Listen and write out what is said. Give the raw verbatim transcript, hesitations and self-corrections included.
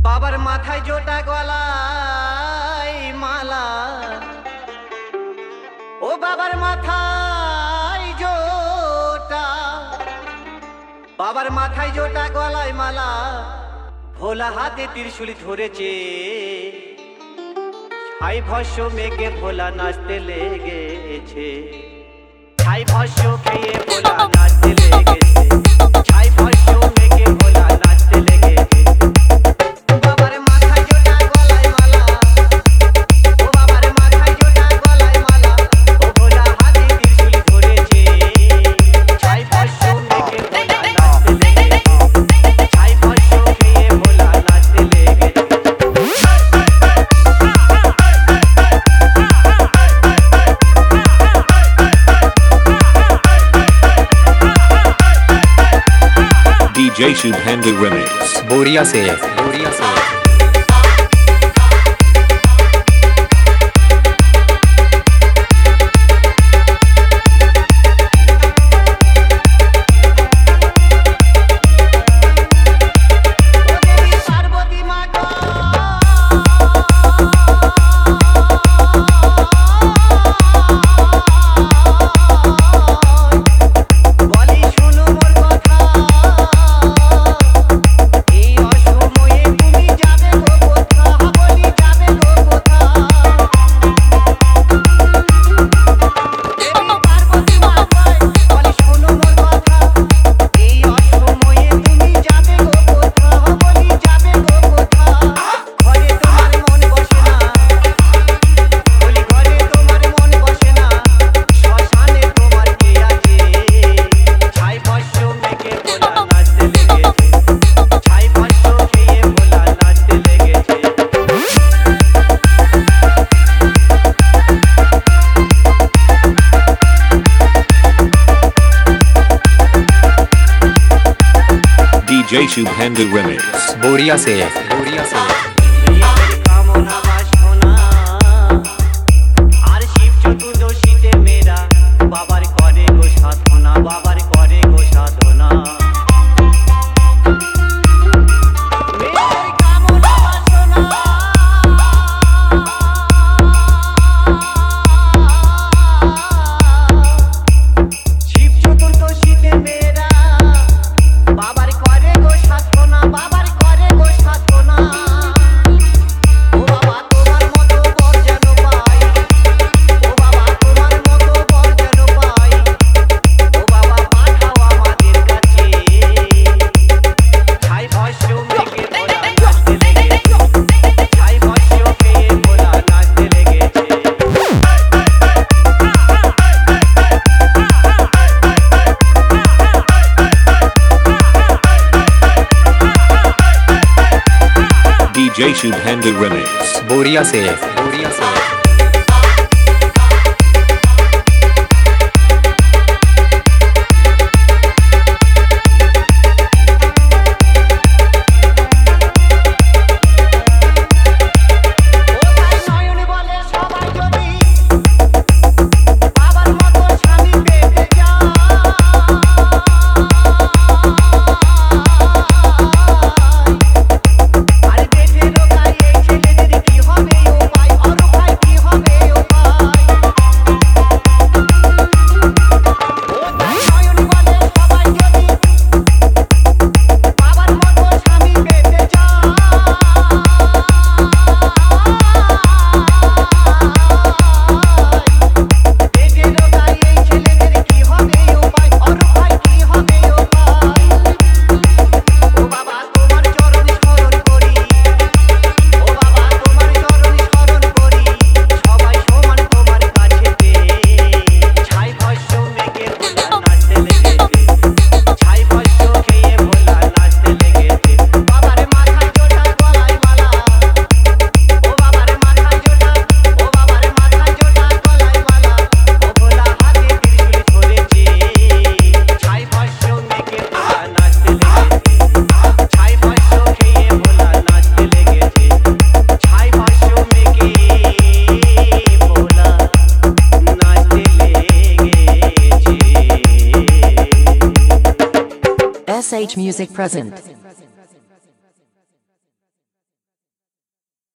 বাবার মাথায় জোটা গলায় মালা, ও বাবার মাথায় জোটা, বাবার মাথায় জোটা গলায় মালা, ভোলা হাতে ত্রিশূল ধরেছে, ছাই ভস্য মেঘে ভোলা নাচতে লেগেছে, ছাই ভস্য খেয়ে ভোলা নাচতে লেগেছে, ছাই ভস্য মেঘে ভোলা নাচতে লেগেছে। বাবার মাথায় জোটা গলায় মালা, ও বাবার মাথায় জোটা গলায় মালা, ও ভোলা হাতে ত্রিশূল ধরেছে, ছাই ভস্য মেঘে ভোলা নাচতে লেগেছে, ছাই ভস্য খেয়ে ভোলা নাচতে লেগেছে। D J Shubhendu Remix बोरिया से बोरिया से D J Shubhendu Remix बोरिया से बोरिया से আর শিব চতুর্দশীতে মেয়েরা বাবার করে গো সাধনা, বাবার করে গো সাধনা। মেয়ের কামনা বাসনা, শিব চতুর্দশীতে মেয়েরা বাবার করে গো সাধনা, বাবার করে গো সাধনা। ও বাবা তোমার মতো বর যেন পাই, ও বাবা তোমার মতো বর যেন পাই, ও বাবা পাঠাও আমাদের কাছে, ছাই ভস্য মেঘে ভোলা নাচতে লেগেছে, ছাই ভস্য খেয়ে ভোলা নাচতে লেগেছে। D J Shubhendu Remix बोरिया से बोरिया से ও তাই নয়ন বলে সবাই যদি বাবার মতো স্বামী পেতে চায়, আরে পেটে রোগায় এই ছেলেদের কি হবে উপায়, অরূপ ভাই কি হবে উপায়। ও তাই নয়ন বলে সবাই যদি বাবার মতো স্বামী পেতে চায়, পেটে রোগায় এই ছেলেদের কি হবে উপায়, অরূপ ভাই কি হবে উপায়। ও বাবা তোমার চরণ স্মরণ করি, ও বাবা তোমার চরণ স্মরণ করি, সবাই সমান তোমার কাছেতে, ছাই ভস্য মেঘে ভোলা নাচতে লেগেছে, ছাই ভস্য খেয়ে ভোলা নাচতে লেগেছে। বাবার মাথায় জোটা গলায় মালা, ও বাবার মাথায় জোটা, ও বাবার মাথায় জোটা গলায় মালা, ও ভোলা হাতে ত্রিশূল ধরেছে, ছাই ভস্য মেঘে ভোলা নাচতে লেগেছে, ছাই ভস্য খেয়ে ভোলা নাচতে লেগেছে, ছাই ভস্য মেঘে ভোলা নাচতে লেগেছে। S H Music present.